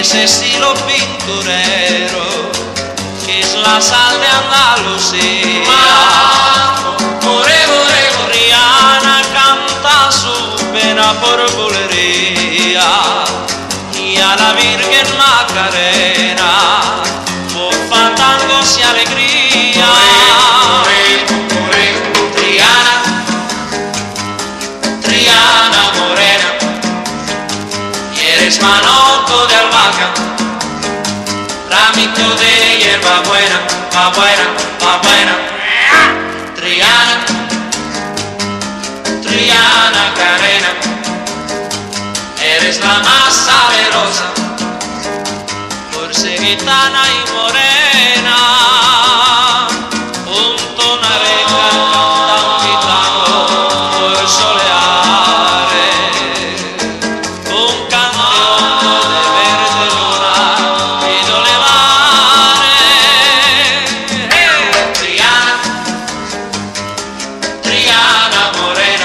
ese estilo pinturero que es la sal de Andalucía. Triana canta su pena por bulería y a la Virgen Macarena por fandangos y alegría. Triana morena, y eres manojo de albahaca, ramito de hierba buena, va buena, va buena. Triana Carena, eres la más salerosa, por ser gitana y morena. Junto a una reja canta un gitano por soleares, un canción de verde luna y de mares. Triana morena,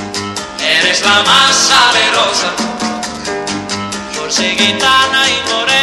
eres la más salerosa, por ser gitana y morena.